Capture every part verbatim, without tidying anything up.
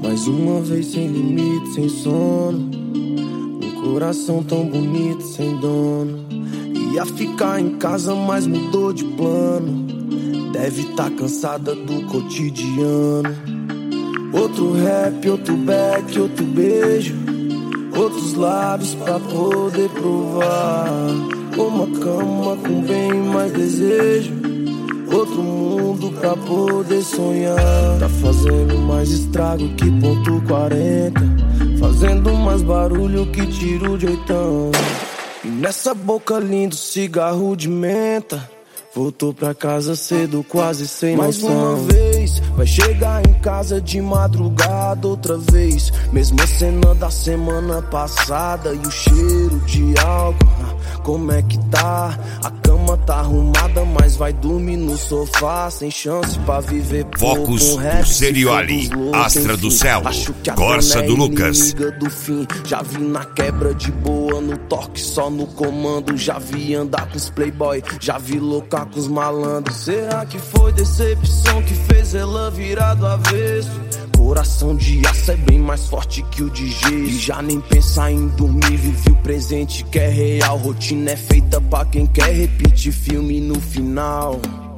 Mais uma vez sem limite, sem sono. Um coração tão bonito, sem dono. Ia ficar em casa, mas mudou de plano. Deve tá cansada do cotidiano. Outro rap, outro back, outro beijo. Outros lábios pra poder provar. Uma cama com bem mais desejo. Outro mundo pra poder sonhar. Tá fazendo mais estrago que ponto quarenta. Fazendo mais barulho que tiro de oitão. E nessa boca lindo, cigarro de menta. Voltou pra casa cedo, quase sem noção. Mais uma vez, vai chegar em casa de madrugada outra vez. Mesma cena da semana passada. E o cheiro de álcool, como é que tá? A cama tá arrumada, mas vai dormir no sofá. Sem chance pra viver Focus do Serioli, Astra do Céu, Corsa do Lucas. Do fim. Já vi na quebra de boa, no toque só no comando. Já vi andar com os playboy, já vi louca com os malandros. Será que foi decepção que fez ela virar do avesso? Coração de aço é bem mais forte que o de gesso. E já nem pensar em dormir, vive o presente que é real. Rotina é feita pra quem quer repetir filme no final.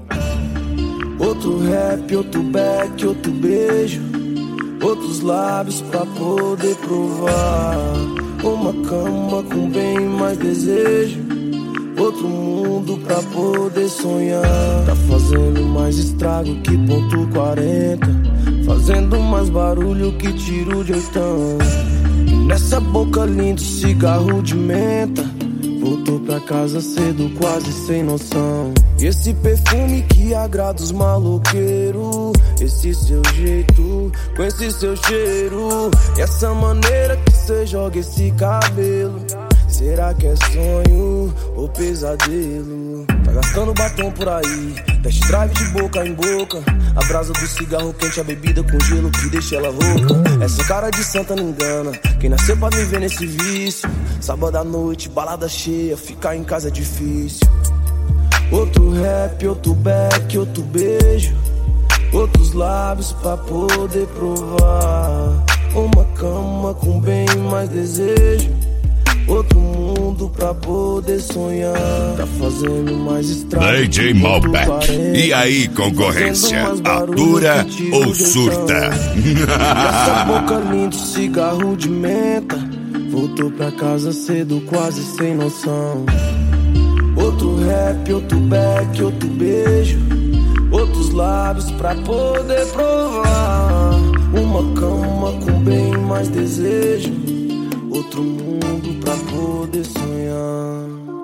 Outro rap, outro back, outro beijo. Outros lábios pra poder provar. Uma cama com bem mais desejo. Outro mundo pra poder sonhar. Tá fazendo mais estrago que ponto quarenta. Fazendo mais barulho que tiro de oitão. E nessa boca lindo, cigarro de menta. Voltou pra casa cedo, quase sem noção. Esse perfume que agrada os maloqueiros. Esse seu jeito, com esse seu cheiro. E essa maneira que cê joga esse cabelo. Será que é sonho ou pesadelo? Tá gastando batom por aí, test drive de boca em boca. A brasa do cigarro quente, a bebida com gelo que deixa ela rouca. Essa cara de santa não engana, quem nasceu pra viver nesse vício. Sábado à noite, balada cheia, ficar em casa é difícil. Outro rap, outro back, outro beijo. Outros lábios pra poder provar. Uma cama com bem mais desejo. Outro mundo pra poder sonhar. Tá fazendo mais estrago. D J Malbec. E aí, concorrência? Atura ou surta? Essa boca lindo, cigarro de menta. Voltou pra casa cedo, quase sem noção. Outro rap, outro back, outro beijo. Outros lábios pra poder provar. Uma cama com bem mais desejo. Outro mundo pra poder sonhar.